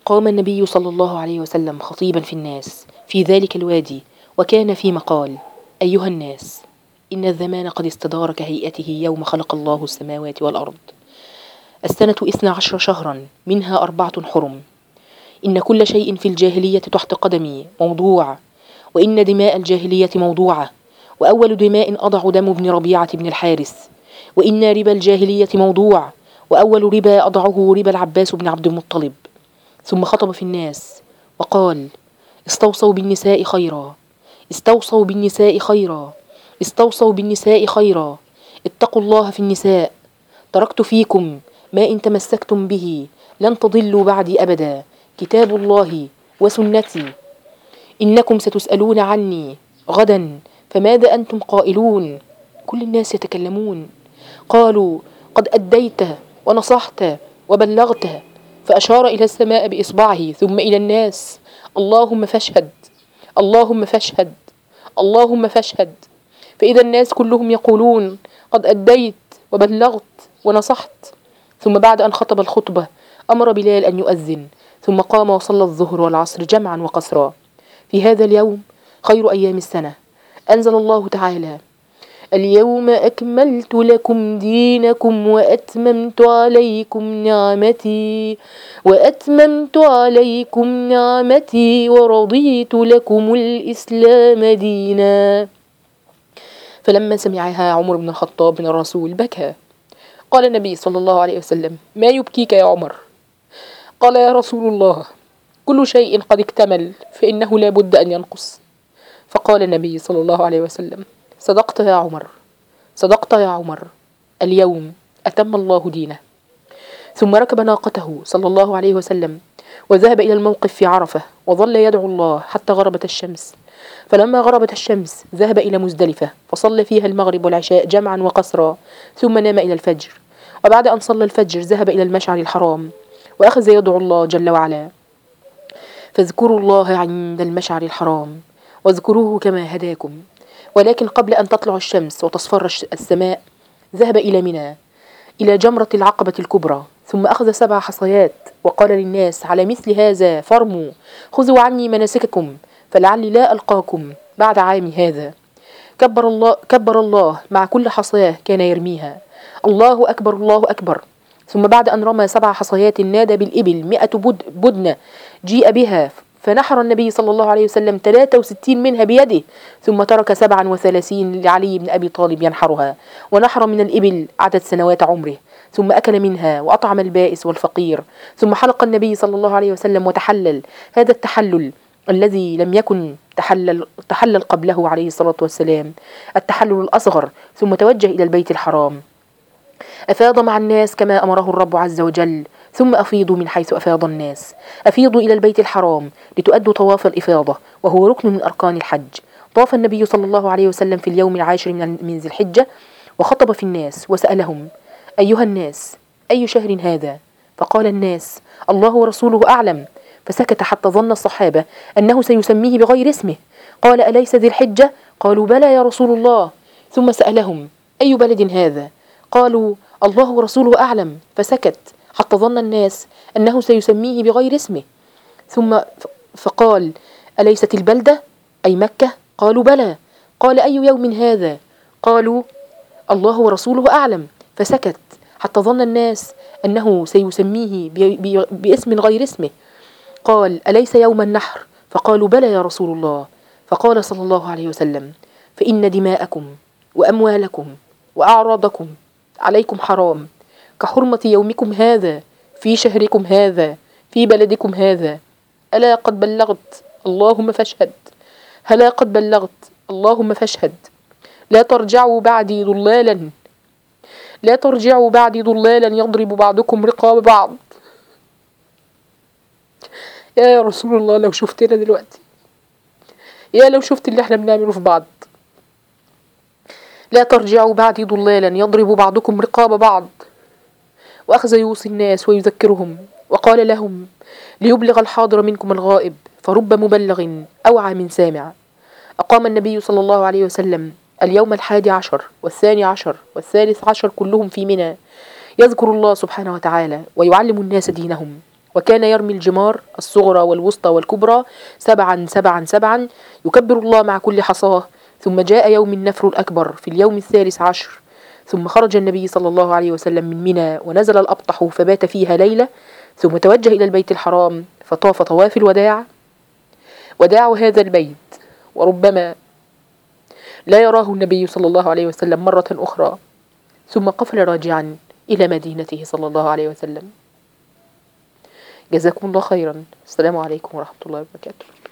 قام النبي صلى الله عليه وسلم خطيبا في الناس في ذلك الوادي، وكان فيما قال: أيها الناس، إن الزمان قد استدار كهيئته يوم خلق الله السماوات والأرض. السنة 12 شهرا، منها 4 حرم. إن كل شيء في الجاهلية تحت قدمي موضوع، وإن دماء الجاهلية موضوعة، وأول دماء أضع دم ابن ربيعة بن الحارث. وإن ربا الجاهلية موضوع، وأول ربا أضعه ربا العباس بن عبد المطلب. ثم خطب في الناس وقال: استوصوا بالنساء خيرا، استوصوا بالنساء خيرا، استوصوا بالنساء خيرا، اتقوا الله في النساء. تركت فيكم ما إن تمسكتم به لن تضلوا بعدي أبدا، كتاب الله وسنتي. إنكم ستسألون عني غدا، فماذا أنتم قائلون؟ كل الناس يتكلمون. قالوا: قد أديت ونصحت وبلغت. فأشار إلى السماء بإصبعه ثم إلى الناس: اللهم فاشهد، اللهم فاشهد، اللهم فاشهد. فإذا الناس كلهم يقولون: قد أديت وبلغت ونصحت. ثم بعد أن خطب الخطبة أمر بلال أن يؤذن، ثم قام وصلى الظهر والعصر جمعا وقصرا. في هذا اليوم خير أيام السنة أنزل الله تعالى: اليوم أكملت لكم دينكم وأتممت عليكم نعمتي ورضيت لكم الإسلام دينا. فلما سمعها عمر بن الخطاب من الرسول بكى. قال النبي صلى الله عليه وسلم: ما يبكيك يا عمر؟ قال: يا رسول الله، كل شيء قد اكتمل فإنه لا بد أن ينقص. فقال النبي صلى الله عليه وسلم: صدقت يا عمر، صدقت يا عمر، اليوم أتم الله دينه. ثم ركب ناقته صلى الله عليه وسلم وذهب إلى الموقف في عرفة، وظل يدعو الله حتى غربت الشمس. فلما غربت الشمس ذهب إلى مزدلفة فصلى فيها المغرب والعشاء جمعا وقصرا، ثم نام إلى الفجر. وبعد أن صلى الفجر ذهب إلى المشعر الحرام وأخذ يدعو الله جل وعلا: فاذكروا الله عند المشعر الحرام واذكروه كما هداكم. ولكن قبل أن تطلع الشمس وتصفر السماء ذهب إلى منى، إلى جمرة العقبة الكبرى، ثم أخذ 7 حصيات وقال للناس: على مثل هذا فارموا، خذوا عني مناسككم، فلعلي لا ألقاكم بعد عام هذا. كبر الله مع كل حصاة كان يرميها: الله أكبر، الله أكبر. ثم بعد أن رمى 7 حصيات نادى بالإبل 100 بدنة جيء بها، فنحر النبي صلى الله عليه وسلم 63 منها بيده، ثم ترك 37 لعلي بن أبي طالب ينحرها، ونحر من الإبل عدد سنوات عمره، ثم أكل منها وأطعم البائس والفقير. ثم حلق النبي صلى الله عليه وسلم وتحلل هذا التحلل الذي لم يكن تحلل قبله عليه الصلاة والسلام، التحلل الأصغر، ثم توجه إلى البيت الحرام. أفاض مع الناس كما أمره الرب عز وجل: ثم أفيضوا من حيث أفاض الناس. أفيضوا إلى البيت الحرام لتؤدوا طواف الإفاضة، وهو ركن من أركان الحج. طاف النبي صلى الله عليه وسلم في اليوم العاشر من ذي الحجة، وخطب في الناس وسألهم: أيها الناس، أي شهر هذا؟ فقال الناس: الله ورسوله أعلم. فسكت حتى ظن الصحابة أنه سيسميه بغير اسمه. قال: أليس ذي الحجة؟ قالوا: بلى يا رسول الله. ثم سألهم: أي بلد هذا؟ قالوا: الله ورسوله أعلم. فسكت حتى ظن الناس أنه سيسميه بغير اسمه. ثم فقال: أليست البلدة أي مكة؟ قالوا: بلى. قال: أي يوم هذا؟ قالوا: الله ورسوله أعلم. فسكت حتى ظن الناس أنه سيسميه باسم غير اسمه. قال: أليس يوم النحر؟ فقالوا: بلى يا رسول الله. فقال صلى الله عليه وسلم: فإن دماءكم وأموالكم وأعراضكم عليكم حرام كحرمة يومكم هذا في شهركم هذا في بلدكم هذا. ألا قد بلغت؟ اللهم فاشهد. هلا قد بلغت؟ اللهم فاشهد. لا ترجعوا بعدي ضلالا، لا ترجعوا بعدي ضلالا يضرب بعضكم رقاب بعض. يا رسول الله لو شفتنا دلوقتي، يا لو شفت اللي احنا بنعمله في بعض. لا ترجعوا بعدي ضلالا يضرب بعضكم رقاب بعض. وأخذ يوصي الناس ويذكرهم، وقال لهم: ليبلغ الحاضر منكم الغائب، فرب مبلغ أوعى من سامع. أقام النبي صلى الله عليه وسلم اليوم 11 و12 و13 كلهم في منى، يذكر الله سبحانه وتعالى ويعلم الناس دينهم. وكان يرمي الجمار الصغرى والوسطى والكبرى 7 7 7، يكبر الله مع كل حصاه. ثم جاء يوم النفر الأكبر في اليوم 13، ثم خرج النبي صلى الله عليه وسلم من منى ونزل الأبطح فبات فيها ليلة، ثم توجه إلى البيت الحرام فطاف طواف الوداع، وداع هذا البيت، وربما لا يراه النبي صلى الله عليه وسلم مرة أخرى، ثم قفل راجعا إلى مدينته صلى الله عليه وسلم. جزاكم الله خيرا. السلام عليكم ورحمة الله وبركاته.